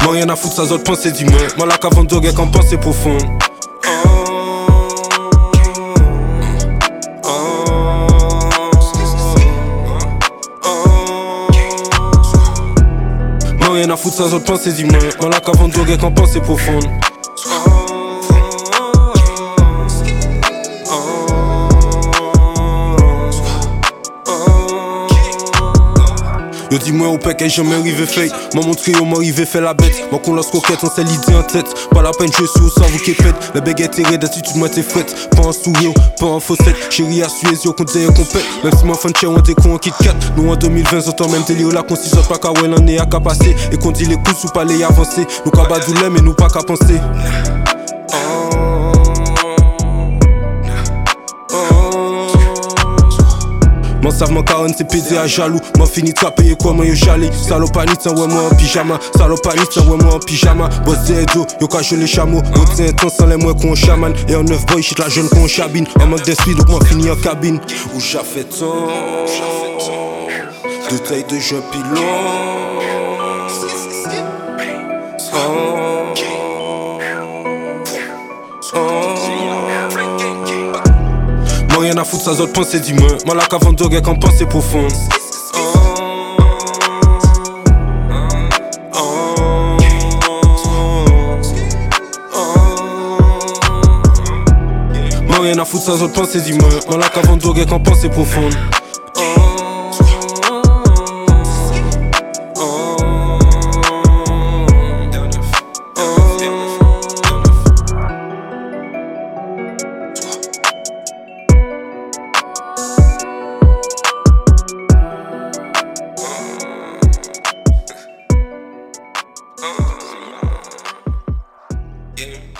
Moi rien à foutre, ça autres pensées d'humain. Moi la qu'avant de guerre qu'en pensée profonde. Moi rien à foutre, ça autres pensées d'humain. Moi la qu'avant de guerre qu'en pensée profonde. Yo dis-moi au pec, jamais arrivé fake. M'a montré yo m'arrivé fait la bête. Moi qu'on lance coquette, on sait l'idée en tête. Pas la peine, je suis au cerveau qui pète. La baguette est raide, d'attitude moi t'es frette. Pas en sourire, pas en faussette. Chérie à Suez, yo qu'on disait qu'on pète. Même si moi fan de on décon en Kit Kat. Nous en 2020, j'entends même délire là qu'on s'y sort pas qu'à ouais l'en est à qu'à passer. Et qu'on dit les coups sous pas les avancer. Nous qu'à badouler mais nous pas qu'à penser. Mon savent mon caron c'est pédé à jaloux. M'en fini de payer quoi moi yo jalé. Salopanite ouais moi en pyjama. Salopanite ouais moi en pyjama. Boss d'edo, yo cache les chameaux. Yo tiens temps sans les moins qu'on chaman. Et en 9 boy shit la jeune qu'on chabine. En manque d'esprit donc moi fini en cabine. Où j'ai fait tant de taille de jeu pilon. Moi rien à foutre, ça autres pensées d'humain. Moi la qu'avant de guerre qu'en pensée profonde. Moi rien à foutre, ça autres pensées d'humain. Moi la qu'avant de guerre qu'en pensée profonde. Yeah.